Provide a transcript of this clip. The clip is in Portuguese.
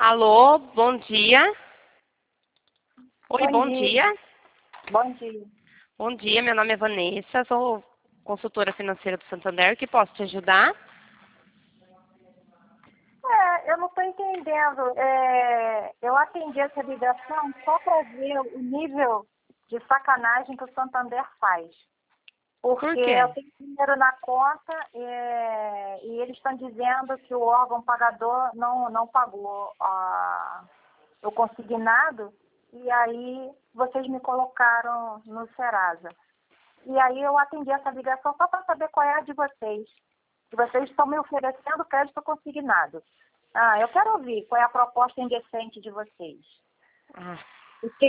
Alô, bom dia. Oi, Bom bom dia. dia. Bom dia. Bom dia, meu nome é Vanessa, sou consultora financeira do Santander, que posso te ajudar? Eu não estou entendendo. Eu atendi essa ligação só para ver o nível de sacanagem que o Santander faz. Por Porque quê? eu tenho dinheiro na conta e eles estão dizendo que o órgão pagador não pagou o consignado e aí vocês me colocaram no Serasa. E aí eu atendi essa ligação só para saber qual é a de vocês. Que vocês estão me oferecendo crédito consignado. Eu quero ouvir qual é a proposta indecente de vocês. Ah, Porque